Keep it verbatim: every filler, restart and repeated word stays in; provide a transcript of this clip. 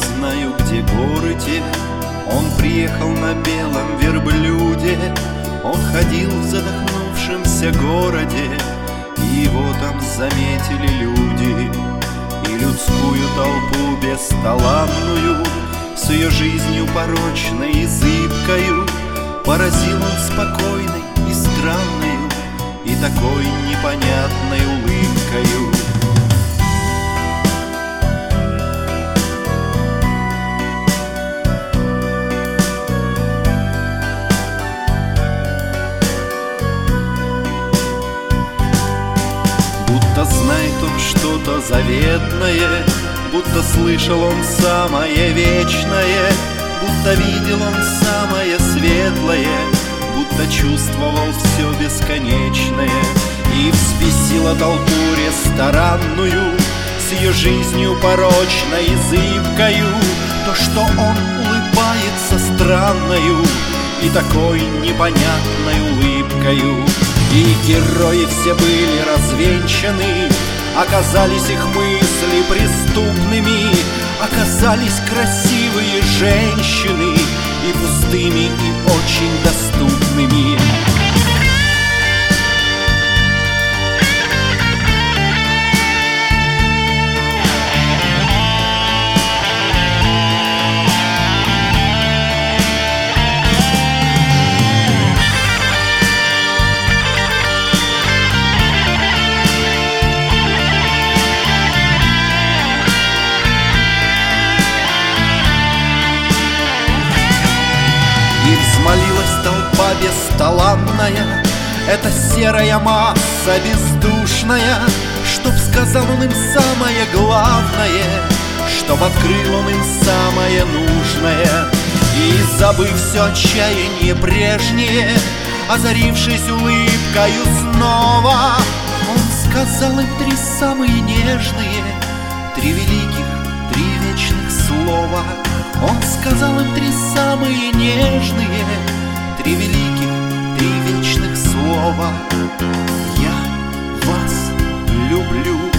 знаю, где горы те. Он приехал на белом верблюде, он ходил в задохнувшемся городе, и его там заметили люди. И людскую толпу бесталанную, с ее жизнью порочной и зыбкою, поразил он спокойной и странною, и такой непонятной улыбкою. Будто знает он что-то заветное, будто слышал он самое вечное, будто видел он самое светлое, будто чувствовал все бесконечное. И взбесила толпу ресторанную с ее жизнью порочной и зыбкою то, что он улыбается странною и такой непонятной улыбкою. И герои все были развенчаны, оказались их мысли преступными, оказались красивые женщины и пустыми, и очень доступными. И взмолилась толпа бесталанная, эта серая масса бездушная, чтоб сказал он им самое главное, чтоб открыл он им самое нужное. И забыв все отчаяние прежнее, озарившись улыбкою снова, он сказал им три самые нежные, три великих, три вечных слова. Он сказал им три самые нежные, три великих, три вечных слова. Я вас люблю.